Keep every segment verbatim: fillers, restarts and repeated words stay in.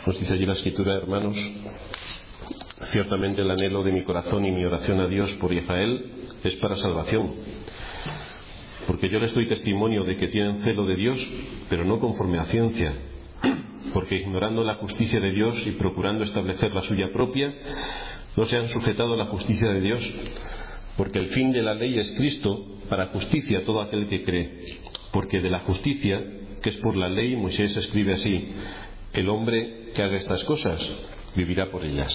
Nos dice allí la Escritura, hermanos: ciertamente el anhelo de mi corazón y mi oración a Dios por Israel es para salvación, porque yo les doy testimonio de que tienen celo de Dios, pero no conforme a ciencia, porque ignorando la justicia de Dios y procurando establecer la suya propia, no se han sujetado a la justicia de Dios, porque el fin de la ley es Cristo, para justicia a todo aquel que cree. Porque de la justicia, que es por la ley, Moisés escribe así: el hombre que haga estas cosas vivirá por ellas.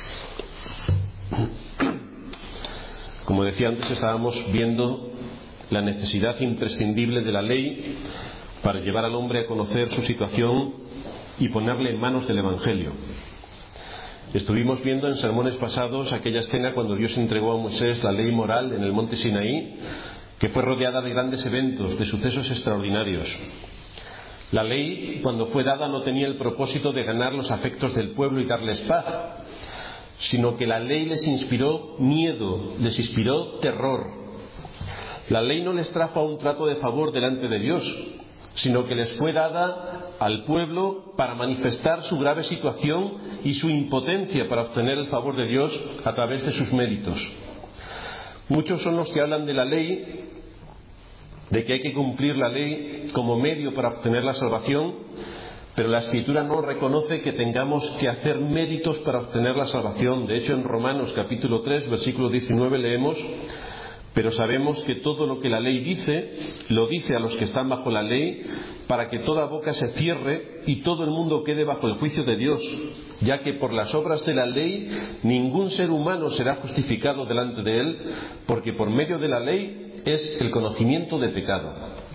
Como decía antes, estábamos viendo la necesidad imprescindible de la ley para llevar al hombre a conocer su situación y ponerle en manos del Evangelio. Estuvimos viendo en sermones pasados aquella escena cuando Dios entregó a Moisés la ley moral en el monte Sinaí, que fue rodeada de grandes eventos, de sucesos extraordinarios. La ley, cuando fue dada, no tenía el propósito de ganar los afectos del pueblo y darles paz, sino que la ley les inspiró miedo, les inspiró terror. La ley no les trajo a un trato de favor delante de Dios, sino que les fue dada al pueblo para manifestar su grave situación y su impotencia para obtener el favor de Dios a través de sus méritos. Muchos son los que hablan de la ley, de que hay que cumplir la ley como medio para obtener la salvación, pero la Escritura no reconoce que tengamos que hacer méritos para obtener la salvación. De hecho, en Romanos capítulo tres, versículo diecinueve leemos: pero sabemos que todo lo que la ley dice, lo dice a los que están bajo la ley, para que toda boca se cierre y todo el mundo quede bajo el juicio de Dios, ya que por las obras de la ley ningún ser humano será justificado delante de él, porque por medio de la ley es el conocimiento de pecado.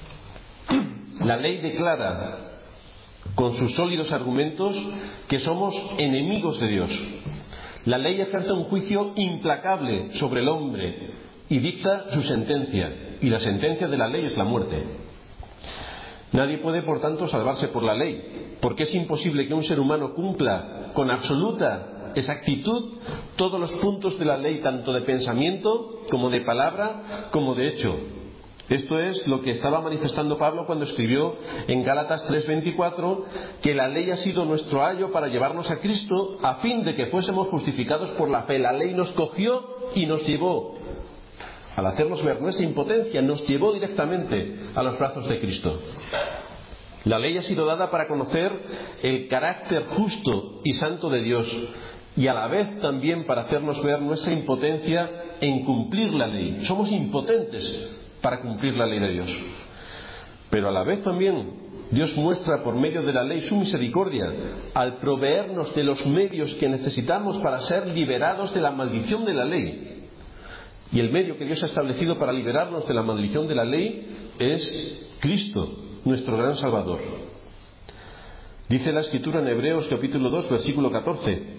La ley declara con sus sólidos argumentos que somos enemigos de Dios. La ley ejerce un juicio implacable sobre el hombre y dicta su sentencia, y la sentencia de la ley es la muerte. Nadie puede, por tanto, salvarse por la ley, porque es imposible que un ser humano cumpla con absoluta exactitud todos los puntos de la ley, tanto de pensamiento como de palabra como de hecho. Esto es lo que estaba manifestando Pablo cuando escribió en Gálatas tres veinticuatro, que la ley ha sido nuestro ayo para llevarnos a Cristo, a fin de que fuésemos justificados por la fe. La ley nos cogió y nos llevó, al hacernos ver nuestra impotencia, nos llevó directamente a los brazos de Cristo. La ley ha sido dada para conocer el carácter justo y santo de Dios, y a la vez también para hacernos ver nuestra impotencia en cumplir la ley. Somos impotentes para cumplir la ley de Dios. Pero a la vez también Dios muestra por medio de la ley su misericordia al proveernos de los medios que necesitamos para ser liberados de la maldición de la ley. Y el medio que Dios ha establecido para liberarnos de la maldición de la ley es Cristo, nuestro gran Salvador. Dice la Escritura en Hebreos capítulo dos, versículo catorce: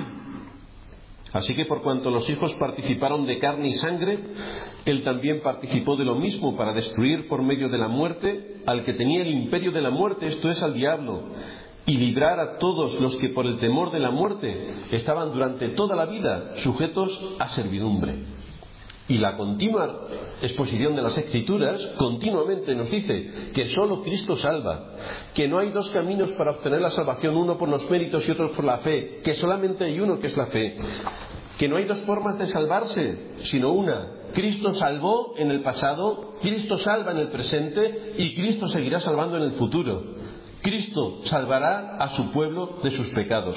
así que por cuanto los hijos participaron de carne y sangre, Él también participó de lo mismo para destruir por medio de la muerte al que tenía el imperio de la muerte, esto es, al diablo, y librar a todos los que por el temor de la muerte estaban durante toda la vida sujetos a servidumbre. Y la continua exposición de las Escrituras continuamente nos dice que solo Cristo salva, que no hay dos caminos para obtener la salvación, uno por los méritos y otro por la fe, que solamente hay uno que es la fe, que no hay dos formas de salvarse, sino una. Cristo salvó en el pasado, Cristo salva en el presente y Cristo seguirá salvando en el futuro. Cristo salvará a su pueblo de sus pecados.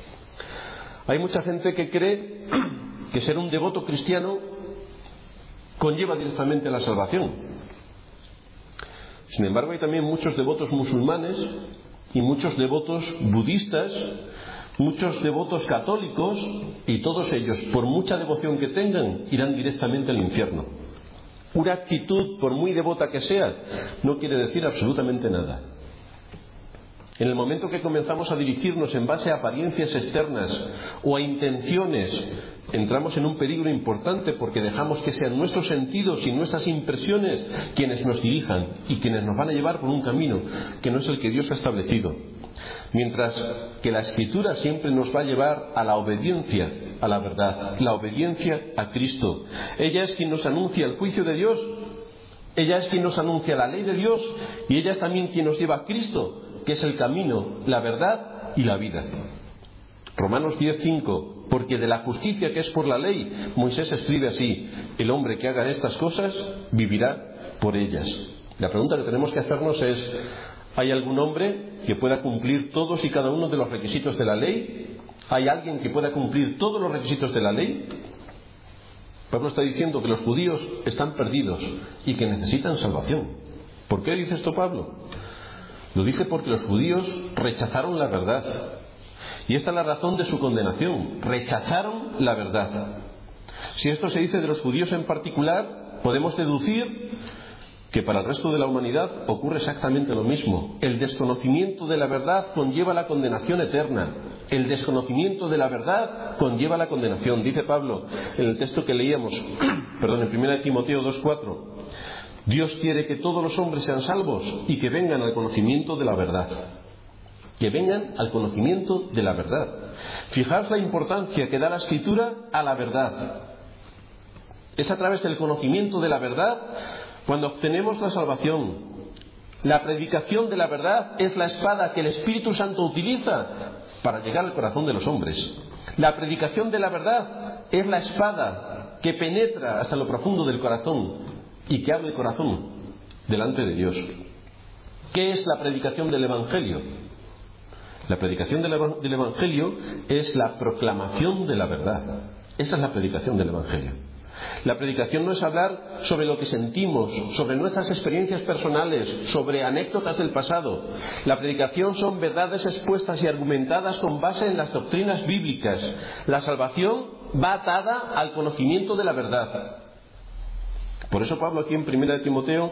Hay mucha gente que cree que ser un devoto cristiano conlleva directamente la salvación. Sin embargo, hay también muchos devotos musulmanes y muchos devotos budistas, muchos devotos católicos, y todos ellos, por mucha devoción que tengan, irán directamente al infierno. Una actitud, por muy devota que sea, no quiere decir absolutamente nada. En el momento que comenzamos a dirigirnos en base a apariencias externas o a intenciones, entramos en un peligro importante, porque dejamos que sean nuestros sentidos y nuestras impresiones quienes nos dirijan y quienes nos van a llevar por un camino que no es el que Dios ha establecido. Mientras que la Escritura siempre nos va a llevar a la obediencia a la verdad, la obediencia a Cristo. Ella es quien nos anuncia el juicio de Dios, ella es quien nos anuncia la ley de Dios, y ella es también quien nos lleva a Cristo, que es el camino, la verdad y la vida. Romanos diez cinco, porque de la justicia que es por la ley, Moisés escribe así: el hombre que haga estas cosas vivirá por ellas. La pregunta que tenemos que hacernos es: ¿hay algún hombre que pueda cumplir todos y cada uno de los requisitos de la ley? ¿Hay alguien que pueda cumplir todos los requisitos de la ley? Pablo está diciendo que los judíos están perdidos y que necesitan salvación. ¿Por qué dice esto Pablo? Lo dice porque los judíos rechazaron la verdad. Y esta es la razón de su condenación. Rechazaron la verdad. Si esto se dice de los judíos en particular, podemos deducir que para el resto de la humanidad ocurre exactamente lo mismo. El desconocimiento de la verdad conlleva la condenación eterna. El desconocimiento de la verdad conlleva la condenación. Dice Pablo en el texto que leíamos, perdón, en primera de Timoteo dos cuatro, Dios quiere que todos los hombres sean salvos y que vengan al conocimiento de la verdad. Que vengan al conocimiento de la verdad. Fijaos la importancia que da la Escritura a la verdad. Es a través del conocimiento de la verdad cuando obtenemos la salvación. La predicación de la verdad es la espada que el Espíritu Santo utiliza para llegar al corazón de los hombres. La predicación de la verdad es la espada que penetra hasta lo profundo del corazón y que abre el corazón delante de Dios. ¿Qué es la predicación del Evangelio? La predicación del Evangelio es la proclamación de la verdad. Esa es la predicación del Evangelio. La predicación no es hablar sobre lo que sentimos, sobre nuestras experiencias personales, sobre anécdotas del pasado. La predicación son verdades expuestas y argumentadas con base en las doctrinas bíblicas. La salvación va atada al conocimiento de la verdad. Por eso Pablo aquí en primera de Timoteo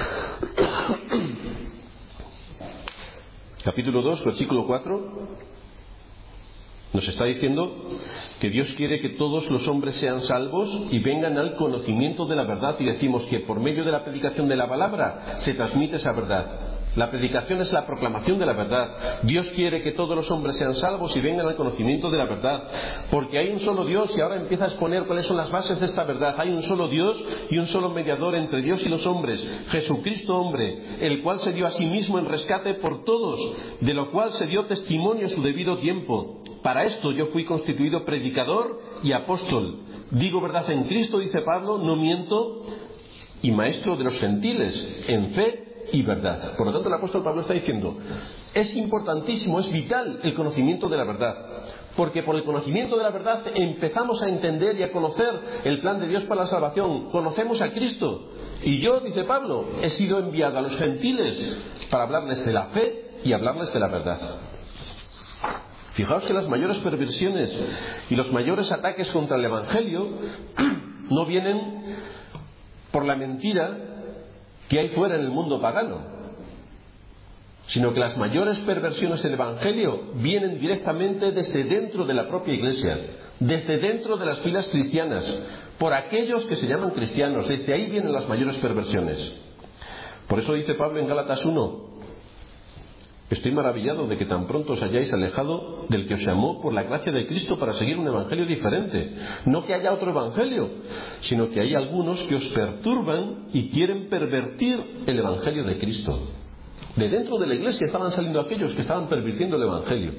capítulo dos, versículo cuatro, nos está diciendo que Dios quiere que todos los hombres sean salvos y vengan al conocimiento de la verdad, y decimos que por medio de la predicación de la palabra se transmite esa verdad. La predicación es la proclamación de la verdad. Dios quiere que todos los hombres sean salvos y vengan al conocimiento de la verdad, porque hay un solo Dios, y ahora empieza a exponer cuáles son las bases de esta verdad. Hay un solo Dios y un solo mediador entre Dios y los hombres, Jesucristo hombre, el cual se dio a sí mismo en rescate por todos, de lo cual se dio testimonio a su debido tiempo. Para esto yo fui constituido predicador y apóstol. Digo verdad en Cristo, dice Pablo, no miento, y maestro de los gentiles en fe y verdad. Por lo tanto, el apóstol Pablo está diciendo: es importantísimo, es vital el conocimiento de la verdad, porque por el conocimiento de la verdad empezamos a entender y a conocer el plan de Dios para la salvación. Conocemos a Cristo, y yo, dice Pablo, he sido enviado a los gentiles para hablarles de la fe y hablarles de la verdad. Fijaos que las mayores perversiones y los mayores ataques contra el Evangelio no vienen por la mentira que hay fuera en el mundo pagano, sino que las mayores perversiones del Evangelio vienen directamente desde dentro de la propia Iglesia, desde dentro de las filas cristianas, por aquellos que se llaman cristianos. Desde ahí vienen las mayores perversiones. Por eso dice Pablo en Gálatas uno: estoy maravillado de que tan pronto os hayáis alejado del que os llamó por la gracia de Cristo para seguir un evangelio diferente. No que haya otro evangelio, sino que hay algunos que os perturban y quieren pervertir el evangelio de Cristo. De dentro de la iglesia estaban saliendo aquellos que estaban pervirtiendo el evangelio.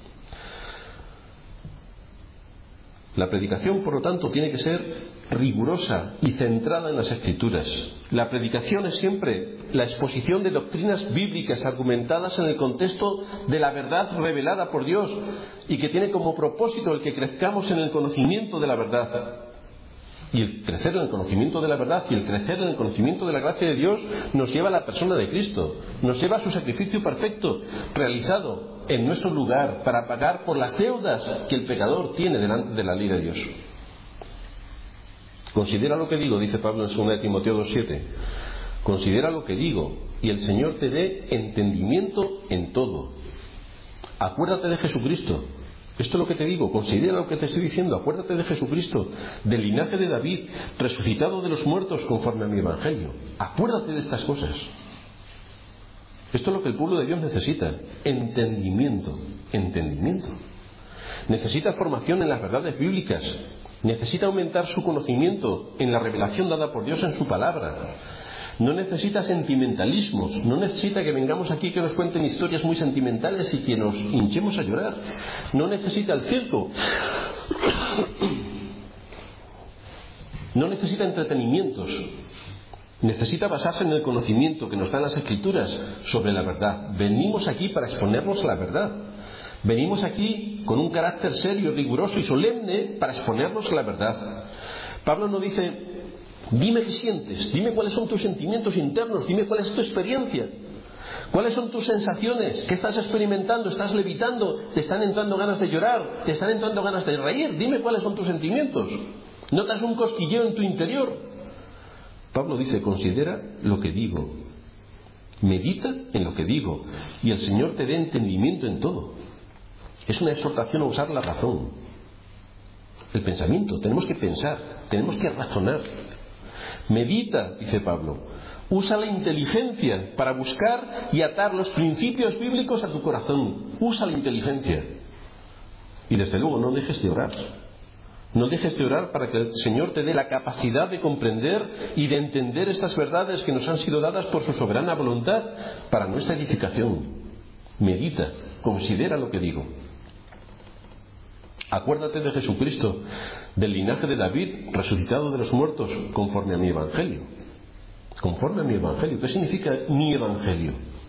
La predicación, por lo tanto, tiene que ser rigurosa y centrada en las Escrituras. La predicación es siempre la exposición de doctrinas bíblicas argumentadas en el contexto de la verdad revelada por Dios, y que tiene como propósito el que crezcamos en el conocimiento de la verdad. Y el crecer en el conocimiento de la verdad y el crecer en el conocimiento de la gracia de Dios nos lleva a la persona de Cristo, nos lleva a su sacrificio perfecto, realizado en nuestro lugar para pagar por las deudas que el pecador tiene delante de la ley de Dios. Considera lo que digo, dice Pablo en segunda de Timoteo dos siete. Considera lo que digo, y el Señor te dé entendimiento en todo. Acuérdate de Jesucristo. Esto es lo que te digo, considera lo que te estoy diciendo. Acuérdate de Jesucristo, del linaje de David, resucitado de los muertos conforme a mi evangelio. Acuérdate de estas cosas. Esto es lo que el pueblo de Dios necesita: entendimiento, entendimiento. Necesita formación en las verdades bíblicas. Necesita aumentar su conocimiento en la revelación dada por Dios en su palabra. No necesita sentimentalismos, no necesita que vengamos aquí que nos cuenten historias muy sentimentales y que nos hinchemos a llorar. No necesita el circo. No necesita entretenimientos. Necesita basarse en el conocimiento que nos dan las Escrituras sobre la verdad. Venimos aquí para exponernos la verdad. Venimos aquí con un carácter serio, riguroso y solemne para exponernos la verdad. Pablo no dice: dime qué sientes, dime cuáles son tus sentimientos internos, dime cuál es tu experiencia, cuáles son tus sensaciones, qué estás experimentando, estás levitando, te están entrando ganas de llorar, te están entrando ganas de reír, dime cuáles son tus sentimientos. ¿Notas un cosquilleo en tu interior? Pablo dice: considera lo que digo, medita en lo que digo, y el Señor te dé entendimiento en todo. Es una exhortación a usar la razón, el pensamiento. Tenemos que pensar, tenemos que razonar. Medita, dice Pablo, usa la inteligencia para buscar y atar los principios bíblicos a tu corazón. Usa la inteligencia. Y desde luego no dejes de orar. No dejes de orar para que el Señor te dé la capacidad de comprender y de entender estas verdades que nos han sido dadas por su soberana voluntad para nuestra edificación. Medita, considera lo que digo. Acuérdate de Jesucristo, del linaje de David, resucitado de los muertos, conforme a mi Evangelio. Conforme a mi Evangelio. ¿Qué significa mi Evangelio?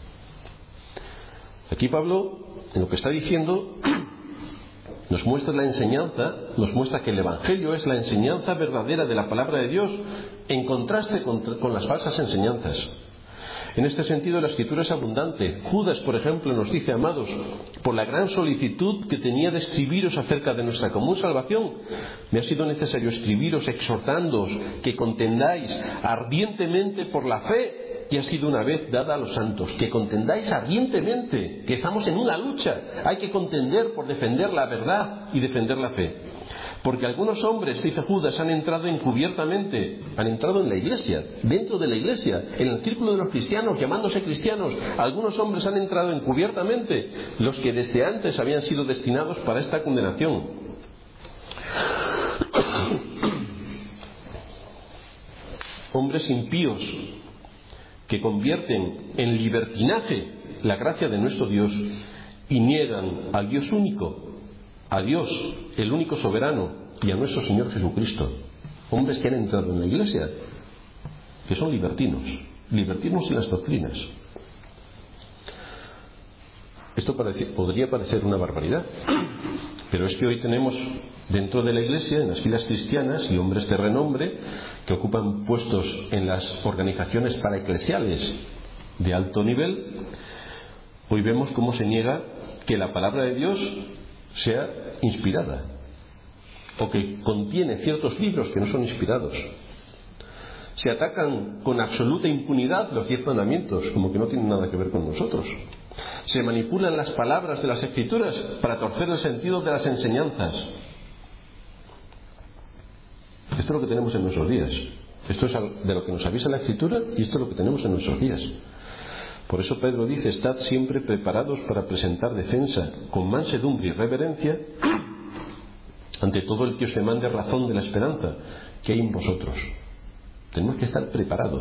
Aquí Pablo, en lo que está diciendo, nos muestra la enseñanza, nos muestra que el Evangelio es la enseñanza verdadera de la palabra de Dios, en contraste con, con las falsas enseñanzas. En este sentido, la Escritura es abundante. Judas, por ejemplo, nos dice: amados, por la gran solicitud que tenía de escribiros acerca de nuestra común salvación, me ha sido necesario escribiros exhortándoos que contendáis ardientemente por la fe que ha sido una vez dada a los santos. Que contendáis ardientemente, que estamos en una lucha. Hay que contender por defender la verdad y defender la fe. Porque algunos hombres, dice Judas, han entrado encubiertamente, han entrado en la iglesia, dentro de la iglesia, en el círculo de los cristianos, llamándose cristianos. Algunos hombres han entrado encubiertamente, los que desde antes habían sido destinados para esta condenación. Hombres impíos que convierten en libertinaje la gracia de nuestro Dios y niegan al Dios único, a Dios, el único soberano, y a nuestro Señor Jesucristo. Hombres que han entrado en la iglesia, que son libertinos, libertinos en las doctrinas. Esto parece, podría parecer una barbaridad, pero es que hoy tenemos dentro de la iglesia, en las filas cristianas, y hombres de renombre que ocupan puestos en las organizaciones paraeclesiales de alto nivel. Hoy vemos cómo se niega que la palabra de Dios sea inspirada, o que contiene ciertos libros que no son inspirados. Se atacan con absoluta impunidad los diez mandamientos, como que no tienen nada que ver con nosotros. Se manipulan las palabras de las Escrituras para torcer el sentido de las enseñanzas. Esto es lo que tenemos en nuestros días. Esto es de lo que nos avisa la Escritura, y esto es lo que tenemos en nuestros días. Por eso Pedro dice: estad siempre preparados para presentar defensa con mansedumbre y reverencia ante todo el que os demande razón de la esperanza que hay en vosotros. Tenemos que estar preparados.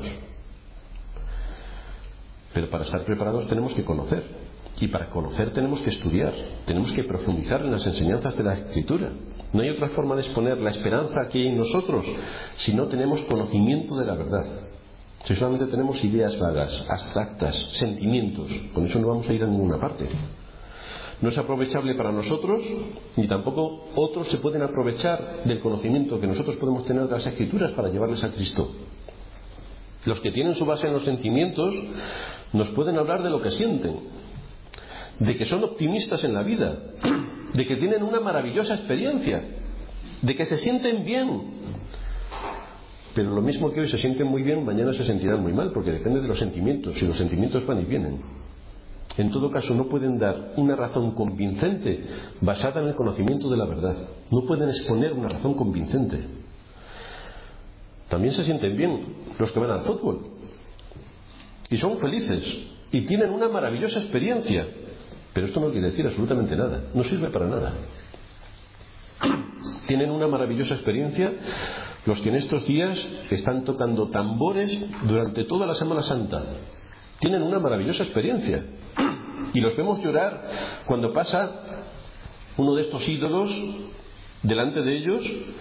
Pero para estar preparados tenemos que conocer. Y para conocer tenemos que estudiar. Tenemos que profundizar en las enseñanzas de la Escritura. No hay otra forma de exponer la esperanza que hay en nosotros si no tenemos conocimiento de la verdad. Si solamente tenemos ideas vagas, abstractas, sentimientos, con eso no vamos a ir a ninguna parte. No es aprovechable para nosotros, ni tampoco otros se pueden aprovechar del conocimiento que nosotros podemos tener de las Escrituras para llevarles a Cristo. Los que tienen su base en los sentimientos nos pueden hablar de lo que sienten, de que son optimistas en la vida, de que tienen una maravillosa experiencia, de que se sienten bien. Pero lo mismo que hoy se sienten muy bien, mañana se sentirán muy mal, porque depende de los sentimientos, y los sentimientos van y vienen. En todo caso, no pueden dar una razón convincente basada en el conocimiento de la verdad. No pueden exponer una razón convincente. También se sienten bien los que van al fútbol, y son felices, y tienen una maravillosa experiencia. Pero esto no quiere decir absolutamente nada, no sirve para nada. Tienen una maravillosa experiencia los que en estos días están tocando tambores durante toda la Semana Santa. Tienen una maravillosa experiencia. Y los vemos llorar cuando pasa uno de estos ídolos delante de ellos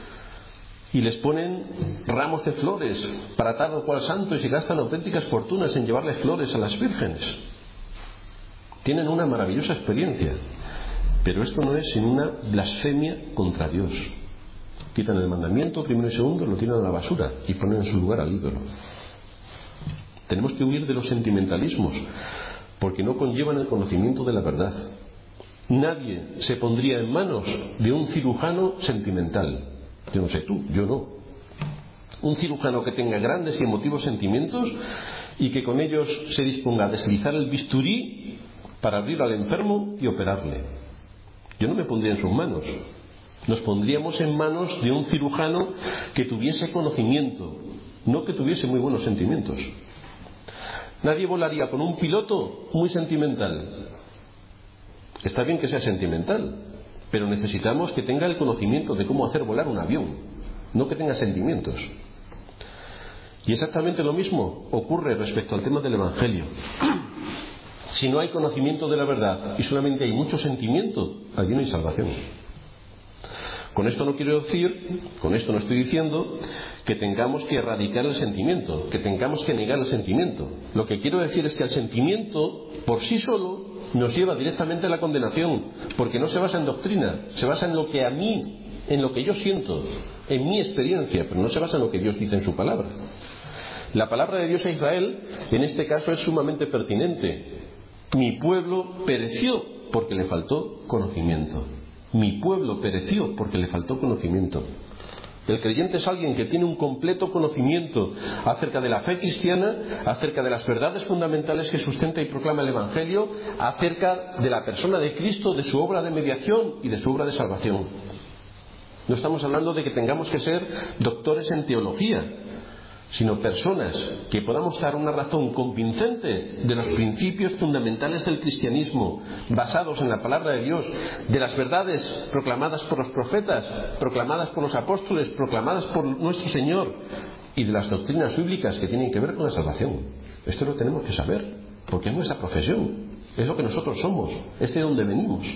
y les ponen ramos de flores para atar al cual santo, y se gastan auténticas fortunas en llevarle flores a las vírgenes. Tienen una maravillosa experiencia, pero esto no es sino una blasfemia contra Dios. Quitan el mandamiento primero y segundo, lo tiran a la basura y ponen en su lugar al ídolo. Tenemos que huir de los sentimentalismos, porque no conllevan el conocimiento de la verdad. Nadie se pondría en manos de un cirujano sentimental. Yo no sé tú, yo no. Un cirujano que tenga grandes y emotivos sentimientos y que con ellos se disponga a deslizar el bisturí para abrir al enfermo y operarle. Yo no me pondría en sus manos. Nos pondríamos en manos de un cirujano que tuviese conocimiento, no que tuviese muy buenos sentimientos. Nadie volaría con un piloto muy sentimental. Está bien que sea sentimental, pero necesitamos que tenga el conocimiento de cómo hacer volar un avión, no que tenga sentimientos. Y exactamente lo mismo ocurre respecto al tema del Evangelio. Si no hay conocimiento de la verdad y solamente hay mucho sentimiento, allí no hay salvación. Con esto no quiero decir, con esto no estoy diciendo que tengamos que erradicar el sentimiento, que tengamos que negar el sentimiento. Lo que quiero decir es que el sentimiento por sí solo nos lleva directamente a la condenación, porque no se basa en doctrina, se basa en lo que a mí, en lo que yo siento, en mi experiencia, pero no se basa en lo que Dios dice en su palabra. La palabra de Dios a Israel, en este caso, es sumamente pertinente. Mi pueblo pereció porque le faltó conocimiento. Mi pueblo pereció porque le faltó conocimiento. El creyente es alguien que tiene un completo conocimiento acerca de la fe cristiana, acerca de las verdades fundamentales que sustenta y proclama el Evangelio, acerca de la persona de Cristo, de su obra de mediación y de su obra de salvación. No estamos hablando de que tengamos que ser doctores en teología, sino personas que podamos dar una razón convincente de los principios fundamentales del cristianismo, basados en la palabra de Dios, de las verdades proclamadas por los profetas, proclamadas por los apóstoles, proclamadas por nuestro Señor, y de las doctrinas bíblicas que tienen que ver con la salvación. Esto lo tenemos que saber, porque es nuestra profesión, es lo que nosotros somos, es de donde venimos.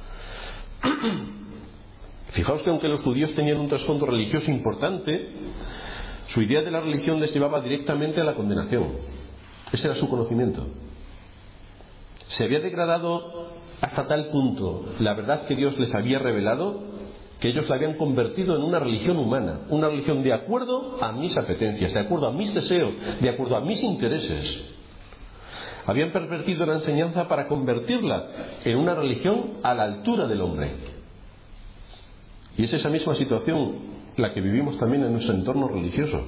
Fijaos que aunque los judíos tenían un trasfondo religioso importante, su idea de la religión les llevaba directamente a la condenación. Ese era su conocimiento. Se había degradado hasta tal punto la verdad que Dios les había revelado, que ellos la habían convertido en una religión humana, una religión de acuerdo a mis apetencias, de acuerdo a mis deseos, de acuerdo a mis intereses. Habían pervertido la enseñanza para convertirla en una religión a la altura del hombre. Y es esa misma situación la que vivimos también en nuestro entorno religioso.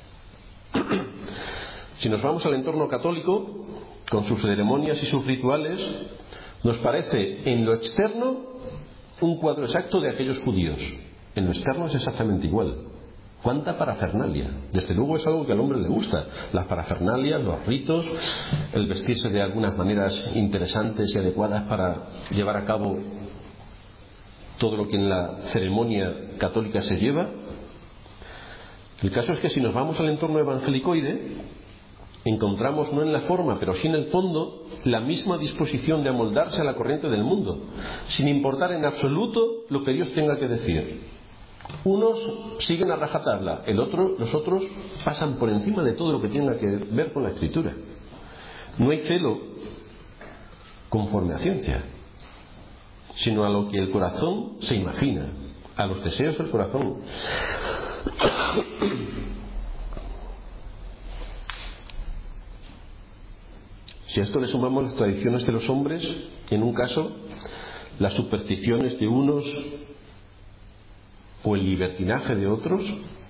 Si nos vamos al entorno católico, con sus ceremonias y sus rituales, nos parece en lo externo un cuadro exacto de aquellos judíos. En lo externo es exactamente igual. ¿Cuánta parafernalia? Desde luego es algo que al hombre le gusta. Las parafernalias, los ritos, el vestirse de algunas maneras interesantes y adecuadas para llevar a cabo todo lo que en la ceremonia católica se lleva. El caso es que si nos vamos al entorno evangelicoide, encontramos no en la forma, pero sí en el fondo, la misma disposición de amoldarse a la corriente del mundo, sin importar en absoluto lo que Dios tenga que decir. Unos siguen a rajatabla, el otro, los otros pasan por encima de todo lo que tenga que ver con la Escritura. No hay celo conforme a ciencia, sino a lo que el corazón se imagina, a los deseos del corazón. Si a esto le sumamos las tradiciones de los hombres, en un caso, las supersticiones de unos o el libertinaje de otros,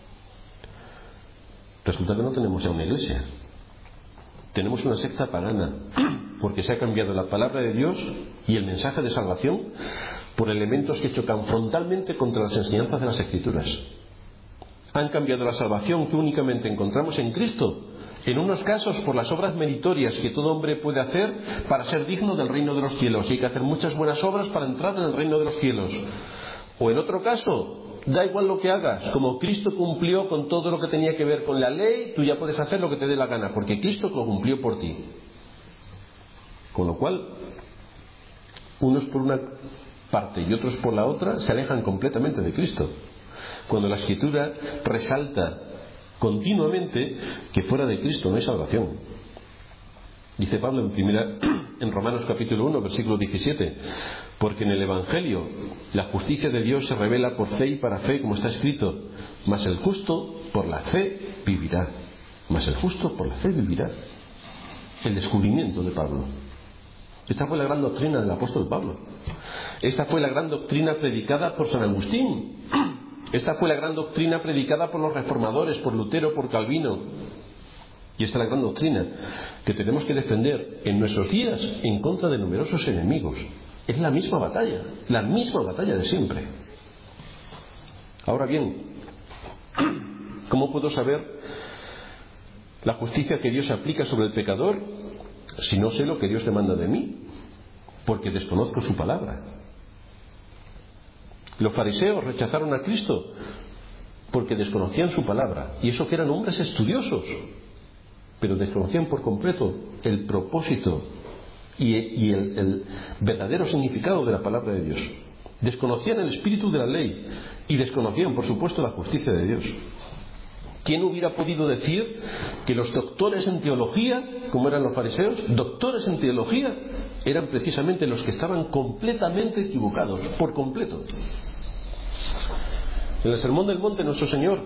resulta que no tenemos ya una iglesia. Tenemos una secta pagana, porque se ha cambiado la palabra de Dios y el mensaje de salvación por elementos que chocan frontalmente contra las enseñanzas de las Escrituras. Han cambiado la salvación que únicamente encontramos en Cristo, en unos casos por las obras meritorias que todo hombre puede hacer para ser digno del reino de los cielos, y hay que hacer muchas buenas obras para entrar en el reino de los cielos. O en otro caso, Da igual lo que hagas, como Cristo cumplió con todo lo que tenía que ver con la ley, tú ya puedes hacer lo que te dé la gana, porque Cristo lo cumplió por ti. Con lo cual, unos por una parte y otros por la otra se alejan completamente de Cristo. Cuando la Escritura resalta continuamente que fuera de Cristo no hay salvación. Dice Pablo en, primera, en Romanos capítulo uno, versículo diecisiete, porque en el Evangelio la justicia de Dios se revela por fe y para fe, como está escrito, mas el justo por la fe vivirá. Mas el justo por la fe vivirá. El descubrimiento de Pablo. Esta fue la gran doctrina del apóstol Pablo. Esta fue la gran doctrina predicada por San Agustín. Esta fue la gran doctrina predicada por los reformadores, por Lutero, por Calvino. Y esta es la gran doctrina que tenemos que defender en nuestros días en contra de numerosos enemigos. Es la misma batalla, la misma batalla de siempre. Ahora bien, ¿cómo puedo saber la justicia que Dios aplica sobre el pecador si no sé lo que Dios demanda de mí? Porque desconozco su palabra. Los fariseos rechazaron a Cristo porque desconocían su palabra, y eso que eran hombres estudiosos, pero desconocían por completo el propósito y, y el, el verdadero significado de la palabra de Dios. Desconocían el espíritu de la ley y desconocían, por supuesto, la justicia de Dios. ¿Quién hubiera podido decir que los doctores en teología, como eran los fariseos, doctores en teología, eran precisamente los que estaban completamente equivocados, por completo? En el Sermón del Monte, nuestro Señor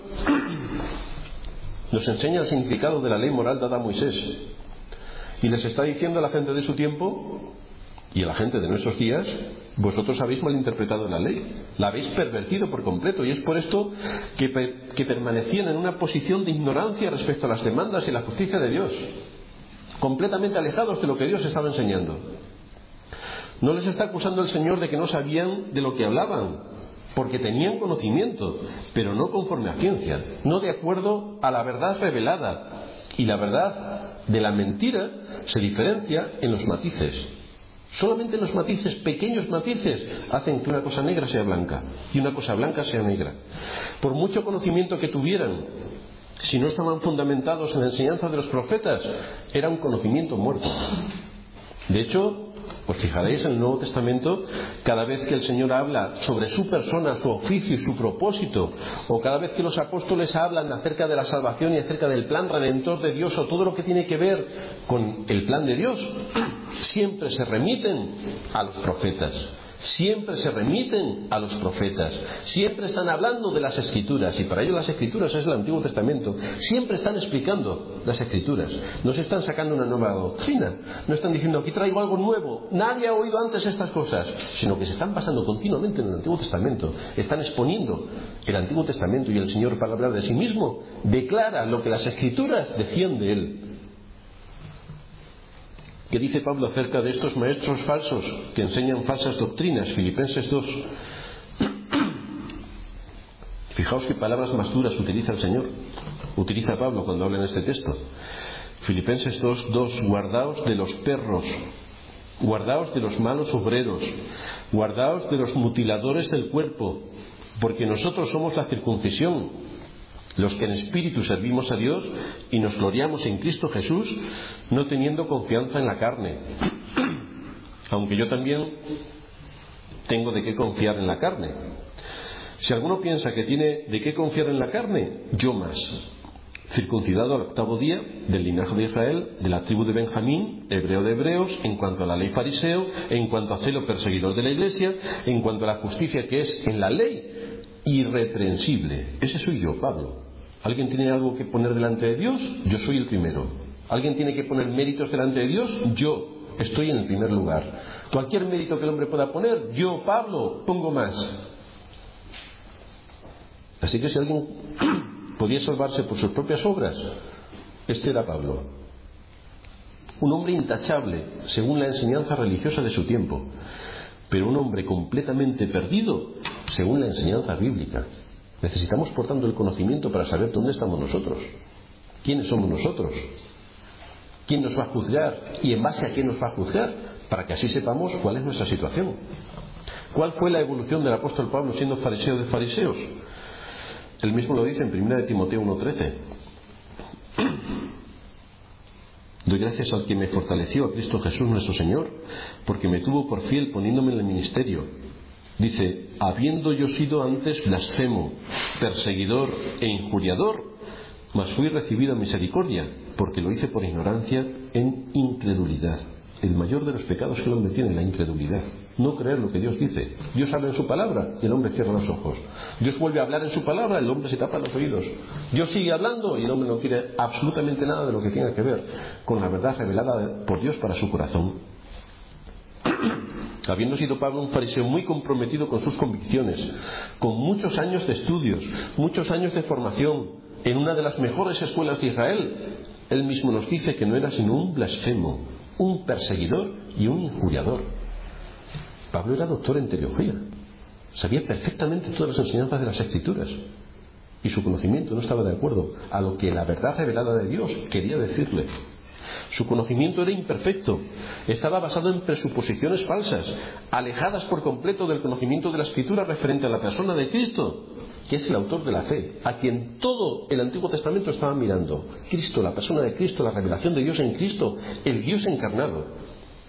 nos enseña el significado de la ley moral dada a Moisés, y les está diciendo a la gente de su tiempo y a la gente de nuestros días: vosotros habéis malinterpretado la ley, la habéis pervertido por completo, y es por esto que, per, que permanecían en una posición de ignorancia respecto a las demandas y la justicia de Dios, completamente alejados de lo que Dios estaba enseñando. No les está acusando el Señor de que no sabían de lo que hablaban, porque tenían conocimiento, pero no conforme a ciencia, no de acuerdo a la verdad revelada. Y la verdad de la mentira se diferencia en los matices. Solamente los matices, pequeños matices, hacen que una cosa negra sea blanca y una cosa blanca sea negra. Por mucho conocimiento que tuvieran, si no estaban fundamentados en la enseñanza de los profetas, era un conocimiento muerto. De hecho, os fijaréis en el Nuevo Testamento, cada vez que el Señor habla sobre su persona, su oficio y su propósito, o cada vez que los apóstoles hablan acerca de la salvación y acerca del plan redentor de Dios, o todo lo que tiene que ver con el plan de Dios, siempre se remiten a los profetas. Siempre se remiten a los profetas, siempre están hablando de las Escrituras, y para ello las Escrituras es el Antiguo Testamento. Siempre están explicando las Escrituras, no se están sacando una nueva doctrina, no están diciendo aquí traigo algo nuevo, nadie ha oído antes estas cosas, sino que se están basando continuamente en el Antiguo Testamento, están exponiendo el Antiguo Testamento, y el Señor, para hablar de sí mismo, declara lo que las Escrituras decían de Él. ¿Qué dice Pablo acerca de estos maestros falsos que enseñan falsas doctrinas? Filipenses dos. Fijaos qué palabras más duras utiliza el Señor, utiliza Pablo cuando habla en este texto. Filipenses dos, dos. Guardaos de los perros, guardaos de los malos obreros, guardaos de los mutiladores del cuerpo, porque nosotros somos la circuncisión, los que en espíritu servimos a Dios y nos gloriamos en Cristo Jesús, no teniendo confianza en la carne. Aunque yo también tengo de qué confiar en la carne. Si alguno piensa que tiene de qué confiar en la carne, yo más. Circuncidado al octavo día, del linaje de Israel, de la tribu de Benjamín, hebreo de hebreos, en cuanto a la ley fariseo, en cuanto a celo perseguidor de la iglesia, en cuanto a la justicia que es en la ley, irreprensible. Ese soy yo, Pablo. ¿Alguien tiene algo que poner delante de Dios? Yo soy el primero. ¿Alguien tiene que poner méritos delante de Dios? Yo estoy en el primer lugar. Cualquier mérito que el hombre pueda poner, yo, Pablo, pongo más. Así que si alguien podía salvarse por sus propias obras, este era Pablo. Un hombre intachable, según la enseñanza religiosa de su tiempo, pero un hombre completamente perdido, según la enseñanza bíblica. Necesitamos, por tanto, el conocimiento para saber dónde estamos nosotros, quiénes somos nosotros, quién nos va a juzgar y en base a qué nos va a juzgar, para que así sepamos cuál es nuestra situación. ¿Cuál fue la evolución del apóstol Pablo siendo fariseo de fariseos? Él mismo lo dice en primera de Timoteo uno trece. Doy gracias al que me fortaleció, a Cristo Jesús nuestro Señor, porque me tuvo por fiel poniéndome en el ministerio. Dice, habiendo yo sido antes blasfemo, perseguidor e injuriador, mas fui recibido en misericordia, porque lo hice por ignorancia en incredulidad. El mayor de los pecados que el hombre tiene es la incredulidad. No creer lo que Dios dice. Dios habla en su palabra y el hombre cierra los ojos. Dios vuelve a hablar en su palabra y el hombre se tapa los oídos. Dios sigue hablando y el hombre no quiere absolutamente nada de lo que tenga que ver con la verdad revelada por Dios para su corazón. Habiendo sido Pablo un fariseo muy comprometido con sus convicciones, con muchos años de estudios, muchos años de formación, en una de las mejores escuelas de Israel, él mismo nos dice que no era sino un blasfemo, un perseguidor y un injuriador. Pablo era doctor en teología, sabía perfectamente todas las enseñanzas de las Escrituras y su conocimiento no estaba de acuerdo a lo que la verdad revelada de Dios quería decirle. Su conocimiento era imperfecto, estaba basado en presuposiciones falsas, alejadas por completo del conocimiento de la Escritura referente a la persona de Cristo, que es el autor de la fe, a quien todo el Antiguo Testamento estaba mirando. Cristo, la persona de Cristo, la revelación de Dios en Cristo, el Dios encarnado.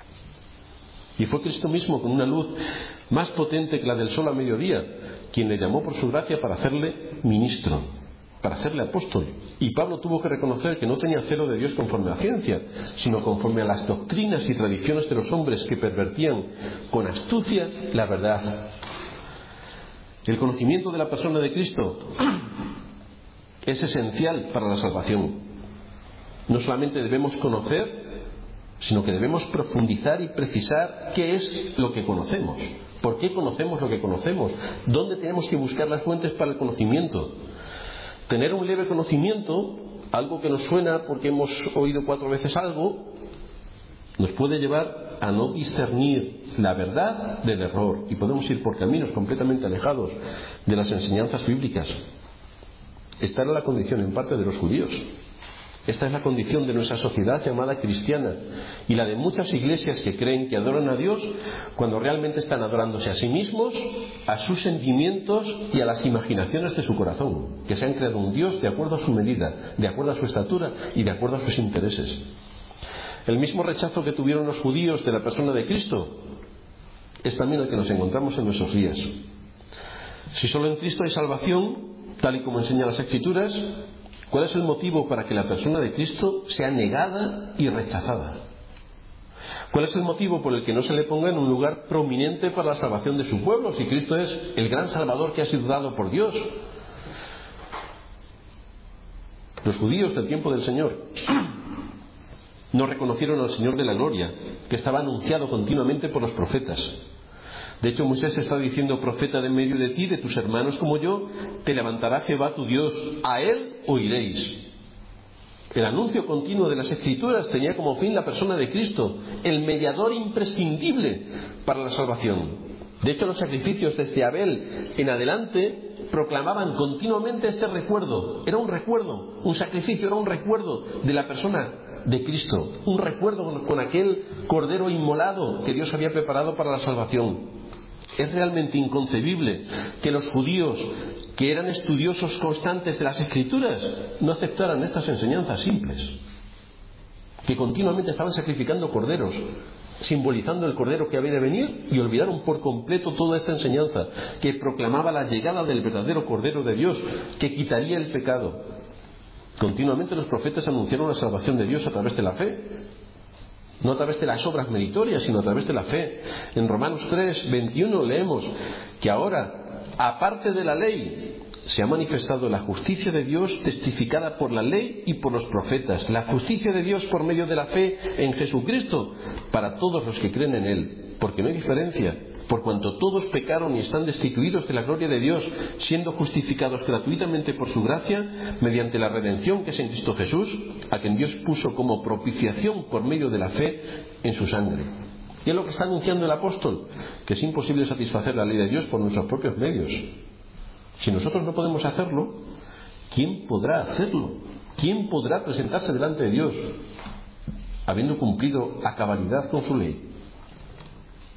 Y fue Cristo mismo, con una luz más potente que la del sol a mediodía, quien le llamó por su gracia para hacerle ministro, para hacerle apóstol. Y Pablo tuvo que reconocer que no tenía celo de Dios conforme a la ciencia, sino conforme a las doctrinas y tradiciones de los hombres que pervertían con astucia la verdad. El conocimiento de la persona de Cristo es esencial para la salvación. No solamente debemos conocer, sino que debemos profundizar y precisar qué es lo que conocemos, por qué conocemos lo que conocemos, dónde tenemos que buscar las fuentes para el conocimiento. Tener un leve conocimiento, algo que nos suena porque hemos oído cuatro veces algo, nos puede llevar a no discernir la verdad del error y podemos ir por caminos completamente alejados de las enseñanzas bíblicas. Esta era la condición en parte de los judíos. Esta es la condición de nuestra sociedad llamada cristiana y la de muchas iglesias que creen que adoran a Dios cuando realmente están adorándose a sí mismos, a sus sentimientos y a las imaginaciones de su corazón, que se han creado un Dios de acuerdo a su medida, de acuerdo a su estatura y de acuerdo a sus intereses. El mismo rechazo que tuvieron los judíos de la persona de Cristo es también el que nos encontramos en nuestros días. Si solo en Cristo hay salvación, tal y como enseñan las Escrituras, ¿cuál es el motivo para que la persona de Cristo sea negada y rechazada? ¿Cuál es el motivo por el que no se le ponga en un lugar prominente para la salvación de su pueblo, si Cristo es el gran Salvador que ha sido dado por Dios? Los judíos del tiempo del Señor no reconocieron al Señor de la gloria, que estaba anunciado continuamente por los profetas. De hecho, Moisés está diciendo: profeta de en medio de ti, de tus hermanos como yo, te levantará Jehová tu Dios, a él oiréis. El anuncio continuo de las Escrituras tenía como fin la persona de Cristo, el mediador imprescindible para la salvación. De hecho, los sacrificios desde Abel en adelante proclamaban continuamente este recuerdo. Era un recuerdo, un sacrificio, era un recuerdo de la persona de Cristo, un recuerdo con aquel cordero inmolado que Dios había preparado para la salvación. Es realmente inconcebible que los judíos, que eran estudiosos constantes de las Escrituras, no aceptaran estas enseñanzas simples, que continuamente estaban sacrificando corderos, simbolizando el cordero que había de venir, y olvidaron por completo toda esta enseñanza que proclamaba la llegada del verdadero Cordero de Dios, que quitaría el pecado. Continuamente los profetas anunciaron la salvación de Dios a través de la fe, no a través de las obras meritorias, sino a través de la fe. En Romanos tres, veintiuno leemos que ahora, aparte de la ley, se ha manifestado la justicia de Dios testificada por la ley y por los profetas, la justicia de Dios por medio de la fe en Jesucristo para todos los que creen en Él, porque no hay diferencia, por cuanto todos pecaron y están destituidos de la gloria de Dios, siendo justificados gratuitamente por su gracia, mediante la redención que es en Cristo Jesús, a quien Dios puso como propiciación por medio de la fe en su sangre. ¿Qué es lo que está anunciando el apóstol? Que es imposible satisfacer la ley de Dios por nuestros propios medios. Si nosotros no podemos hacerlo, ¿quién podrá hacerlo? ¿Quién podrá presentarse delante de Dios habiendo cumplido a cabalidad con su ley?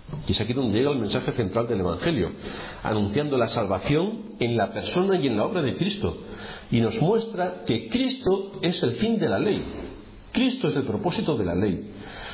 Y es aquí donde llega el mensaje central del Evangelio, anunciando la salvación en la persona y en la obra de Cristo. Y nos muestra que Cristo es el fin de la ley. Cristo es el propósito de la ley.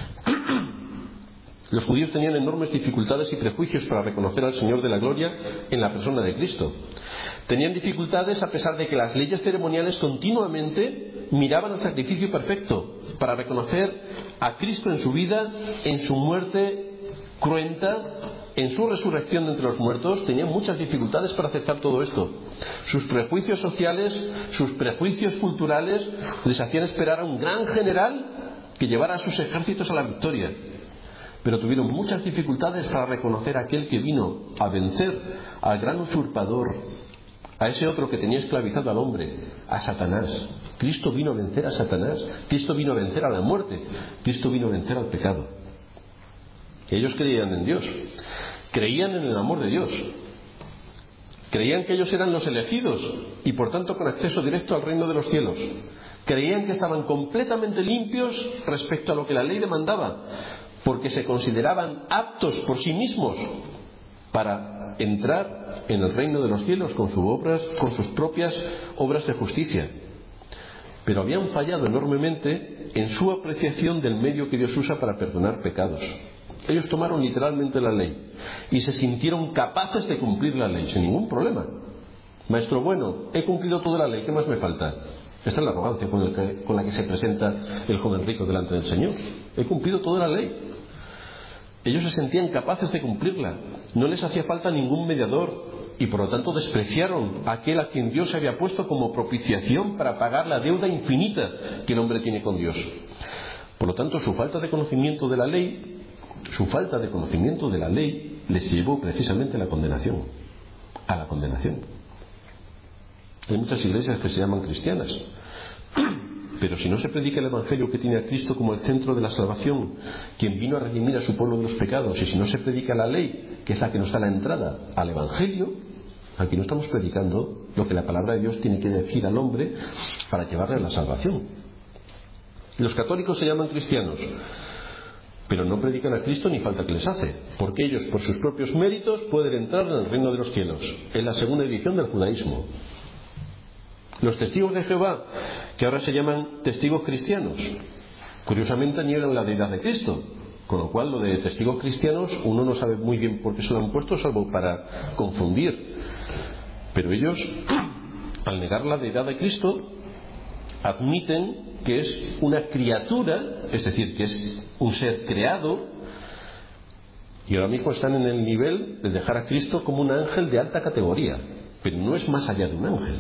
Los judíos tenían enormes dificultades y prejuicios para reconocer al Señor de la gloria en la persona de Cristo. Tenían dificultades a pesar de que las leyes ceremoniales continuamente miraban al sacrificio perfecto para reconocer a Cristo en su vida, en su muerte cruenta, en su resurrección de entre los muertos. Tenían muchas dificultades para aceptar todo esto. Sus prejuicios sociales, sus prejuicios culturales les hacían esperar a un gran general que llevara a sus ejércitos a la victoria. Pero tuvieron muchas dificultades para reconocer a aquel que vino a vencer al gran usurpador, a ese otro que tenía esclavizado al hombre, a Satanás. Cristo vino a vencer a Satanás, Cristo vino a vencer a la muerte, Cristo vino a vencer al pecado. Ellos creían en Dios, creían en el amor de Dios, creían que ellos eran los elegidos y por tanto con acceso directo al reino de los cielos. Creían que estaban completamente limpios respecto a lo que la ley demandaba, porque se consideraban aptos por sí mismos para entrar en el reino de los cielos con sus obras, con sus propias obras de justicia. Pero habían fallado enormemente en su apreciación del medio que Dios usa para perdonar pecados. Ellos tomaron literalmente la ley y se sintieron capaces de cumplir la ley sin ningún problema. Maestro bueno, he cumplido toda la ley, ¿qué más me falta? Esta es la arrogancia con, el que, con la que se presenta el joven rico delante del Señor. He cumplido toda la ley. Ellos se sentían capaces de cumplirla. No les hacía falta ningún mediador y por lo tanto despreciaron a aquel a quien Dios había puesto como propiciación para pagar la deuda infinita que el hombre tiene con Dios. Por lo tanto, su falta de conocimiento de la ley, su falta de conocimiento de la ley les llevó precisamente a la condenación. A la condenación. Hay muchas iglesias que se llaman cristianas. Pero si no se predica el Evangelio que tiene a Cristo como el centro de la salvación, quien vino a redimir a su pueblo de los pecados, y si no se predica la ley, que es la que nos da la entrada al Evangelio, aquí no estamos predicando lo que la palabra de Dios tiene que decir al hombre para llevarle a la salvación. Los católicos se llaman cristianos, pero no predican a Cristo ni falta que les hace, porque ellos por sus propios méritos pueden entrar en el reino de los cielos. Es la segunda división del judaísmo. Los testigos de Jehová, que ahora se llaman testigos cristianos, curiosamente niegan la deidad de Cristo, con lo cual lo de testigos cristianos uno no sabe muy bien por qué se lo han puesto, salvo para confundir. Pero ellos, al negar la deidad de Cristo, admiten que es una criatura, es decir, que es un ser creado, y ahora mismo están en el nivel de dejar a Cristo como un ángel de alta categoría, pero no es más allá de un ángel.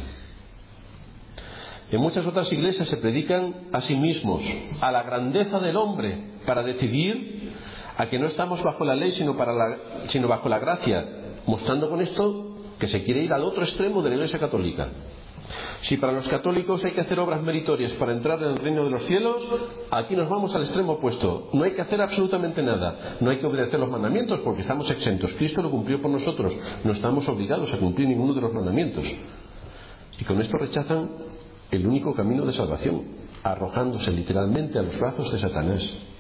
En muchas otras iglesias se predican a sí mismos, a la grandeza del hombre, para decidir a que no estamos bajo la ley, sino, para la, sino bajo la gracia, mostrando con esto que se quiere ir al otro extremo de la Iglesia católica. Si para los católicos hay que hacer obras meritorias para entrar en el reino de los cielos, aquí nos vamos al extremo opuesto. No hay que hacer absolutamente nada. No hay que obedecer los mandamientos porque estamos exentos. Cristo lo cumplió por nosotros. No estamos obligados a cumplir ninguno de los mandamientos. Y con esto rechazan el único camino de salvación, arrojándose literalmente a los brazos de Satanás.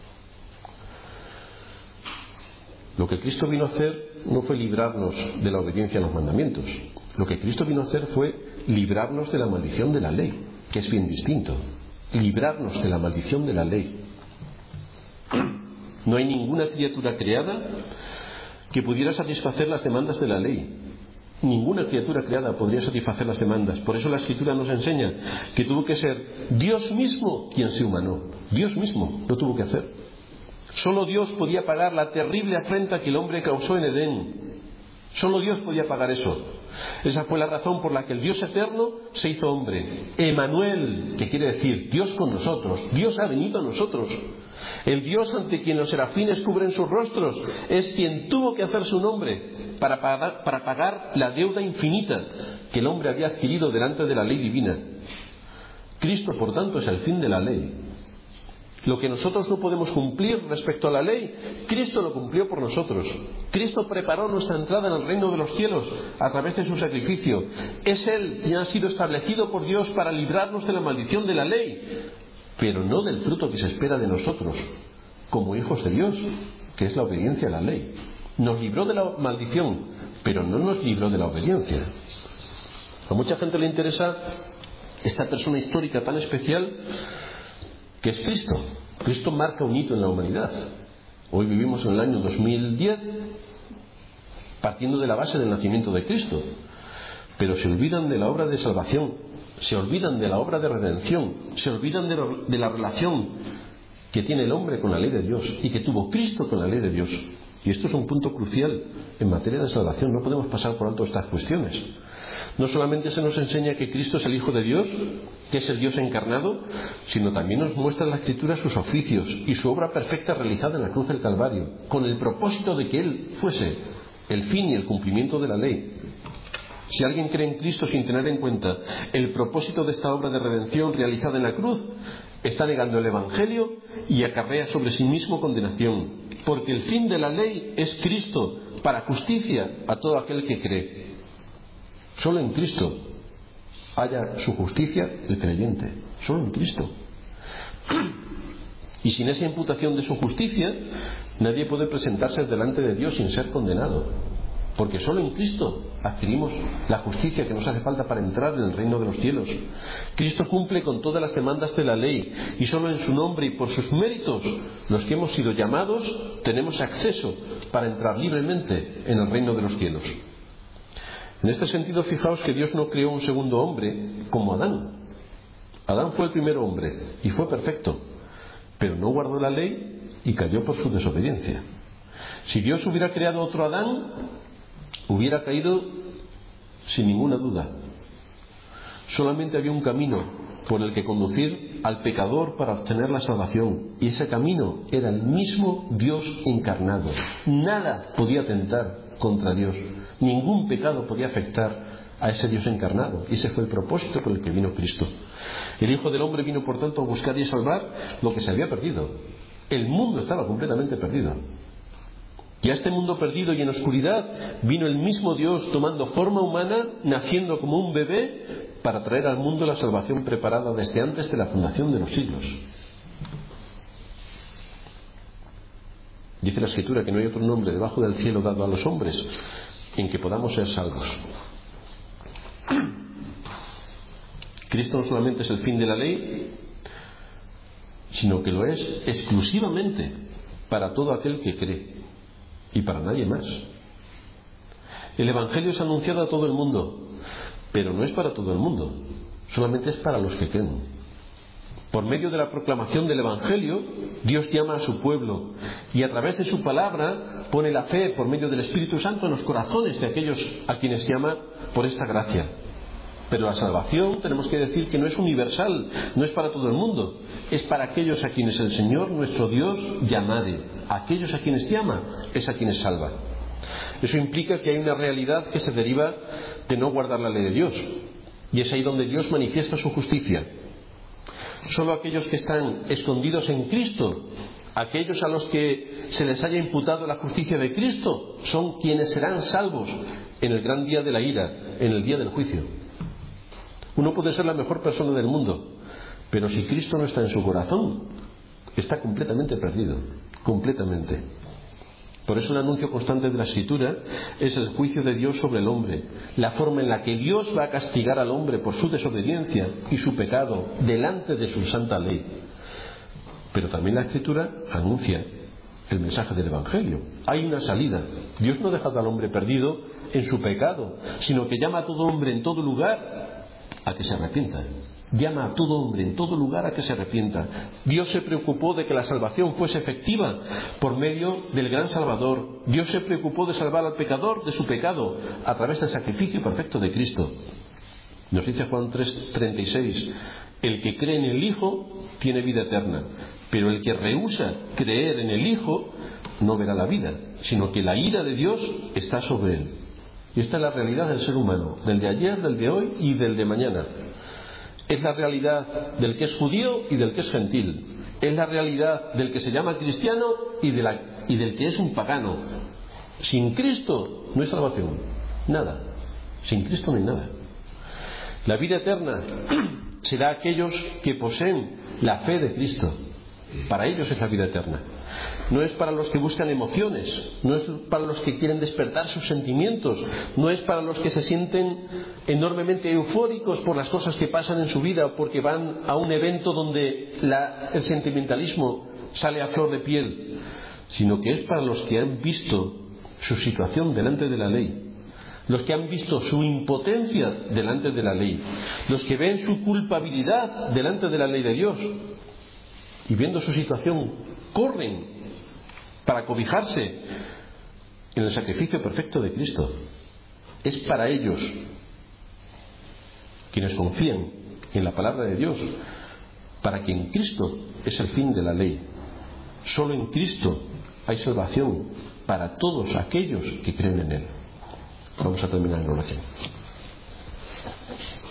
Lo que Cristo vino a hacer no fue librarnos de la obediencia a los mandamientos. Lo que Cristo vino a hacer fue librarnos de la maldición de la ley, que es bien distinto. Librarnos de la maldición de la ley. No hay ninguna criatura creada que pudiera satisfacer las demandas de la ley. Ninguna criatura creada podría satisfacer las demandas. Por eso la Escritura nos enseña que tuvo que ser Dios mismo quien se humanó. Dios mismo lo tuvo que hacer. Solo Dios podía pagar la terrible afrenta que el hombre causó en Edén. Solo Dios podía pagar eso. Esa fue la razón por la que el Dios eterno se hizo hombre. Emmanuel, que quiere decir Dios con nosotros. Dios ha venido a nosotros. El Dios ante quien los serafines cubren sus rostros es quien tuvo que hacer su nombre para pagar, para pagar la deuda infinita que el hombre había adquirido delante de la ley divina. Cristo, por tanto, es el fin de la ley. Lo que nosotros no podemos cumplir respecto a la ley, Cristo lo cumplió por nosotros. Cristo preparó nuestra entrada en el reino de los cielos a través de su sacrificio. Es Él quien ha sido establecido por Dios para librarnos de la maldición de la ley, pero no del fruto que se espera de nosotros, como hijos de Dios, que es la obediencia a la ley. Nos libró de la maldición, pero no nos libró de la obediencia. A mucha gente le interesa esta persona histórica tan especial que es Cristo. Cristo marca un hito en la humanidad. Hoy vivimos en el año dos mil diez, partiendo de la base del nacimiento de Cristo. Pero se olvidan de la obra de salvación, se olvidan de la obra de redención, se olvidan de, lo, de la relación que tiene el hombre con la ley de Dios y que tuvo Cristo con la ley de Dios. Y esto es un punto crucial en materia de salvación. No podemos pasar por alto estas cuestiones. No solamente se nos enseña que Cristo es el Hijo de Dios, que es el Dios encarnado, sino también nos muestra en la Escritura sus oficios y su obra perfecta realizada en la cruz del Calvario, con el propósito de que Él fuese el fin y el cumplimiento de la ley. Si alguien cree en Cristo sin tener en cuenta el propósito de esta obra de redención realizada en la cruz, está negando el Evangelio y acarrea sobre sí mismo condenación, porque el fin de la ley es Cristo para justicia a todo aquel que cree. Solo en Cristo haya su justicia el creyente, solo en Cristo. Y sin esa imputación de su justicia, nadie puede presentarse delante de Dios sin ser condenado, porque solo en Cristo adquirimos la justicia que nos hace falta para entrar en el reino de los cielos. Cristo cumple con todas las demandas de la ley, y solo en su nombre y por sus méritos, los que hemos sido llamados, tenemos acceso para entrar libremente en el reino de los cielos. En este sentido, fijaos que Dios no creó un segundo hombre como Adán. Adán fue el primer hombre y fue perfecto, pero no guardó la ley y cayó por su desobediencia. Si Dios hubiera creado otro Adán, hubiera caído sin ninguna duda. Solamente había un camino por el que conducir al pecador para obtener la salvación, y ese camino era el mismo Dios encarnado. Nada podía tentar contra Dios, ningún pecado podía afectar a ese Dios encarnado. Ese fue el propósito por el que vino Cristo. El Hijo del Hombre vino, por tanto, a buscar y a salvar lo que se había perdido. El mundo estaba completamente perdido. Y a este mundo perdido y en oscuridad vino el mismo Dios tomando forma humana, naciendo como un bebé, para traer al mundo la salvación preparada desde antes de la fundación de los siglos. Dice la Escritura que no hay otro nombre debajo del cielo dado a los hombres en que podamos ser salvos. Cristo no solamente es el fin de la ley, sino que lo es exclusivamente para todo aquel que cree y para nadie más. El Evangelio es anunciado a todo el mundo, pero no es para todo el mundo, solamente es para los que creen. Por medio de la proclamación del Evangelio, Dios llama a su pueblo y a través de su palabra pone la fe por medio del Espíritu Santo en los corazones de aquellos a quienes llama por esta gracia. Pero la salvación, tenemos que decir que no es universal, no es para todo el mundo, es para aquellos a quienes el Señor, nuestro Dios, llamare. A aquellos a quienes llama es a quienes salva. Eso implica que hay una realidad que se deriva de no guardar la ley de Dios, y es ahí donde Dios manifiesta su justicia. Solo aquellos que están escondidos en Cristo, aquellos a los que se les haya imputado la justicia de Cristo, son quienes serán salvos en el gran día de la ira, en el día del juicio. Uno puede ser la mejor persona del mundo, pero si Cristo no está en su corazón, está completamente perdido, completamente. Por eso el anuncio constante de la Escritura es el juicio de Dios sobre el hombre, la forma en la que Dios va a castigar al hombre por su desobediencia y su pecado delante de su santa ley. Pero también la Escritura anuncia el mensaje del Evangelio. Hay una salida. Dios no deja al hombre perdido en su pecado, sino que llama a todo hombre en todo lugar a que se arrepienta. Llama a todo hombre en todo lugar a que se arrepienta. Dios se preocupó de que la salvación fuese efectiva por medio del gran Salvador. Dios se preocupó de salvar al pecador de su pecado a través del sacrificio perfecto de Cristo. Nos dice Juan tres treinta y seis: el que cree en el Hijo tiene vida eterna, pero el que rehúsa creer en el Hijo no verá la vida, sino que la ira de Dios está sobre él. Y esta es la realidad del ser humano, del de ayer, del de hoy y del de mañana. Es la realidad del que es judío y del que es gentil. Es la realidad del que se llama cristiano y, de la, y del que es un pagano. Sin Cristo no hay salvación. Nada. Sin Cristo no hay nada. La vida eterna será aquellos que poseen la fe de Cristo. Para ellos es la vida eterna. no es para los que buscan emociones, no es para los que quieren despertar sus sentimientos, no es para los que se sienten enormemente eufóricos por las cosas que pasan en su vida o porque van a un evento donde la, el sentimentalismo sale a flor de piel, sino que es para los que han visto su situación delante de la ley, los que han visto su impotencia delante de la ley, los que ven su culpabilidad delante de la ley de Dios y viendo su situación corren para cobijarse en el sacrificio perfecto de Cristo. Es para ellos, quienes confían en la palabra de Dios, para que en Cristo es el fin de la ley. Solo en Cristo hay salvación para todos aquellos que creen en Él. Vamos a terminar en oración.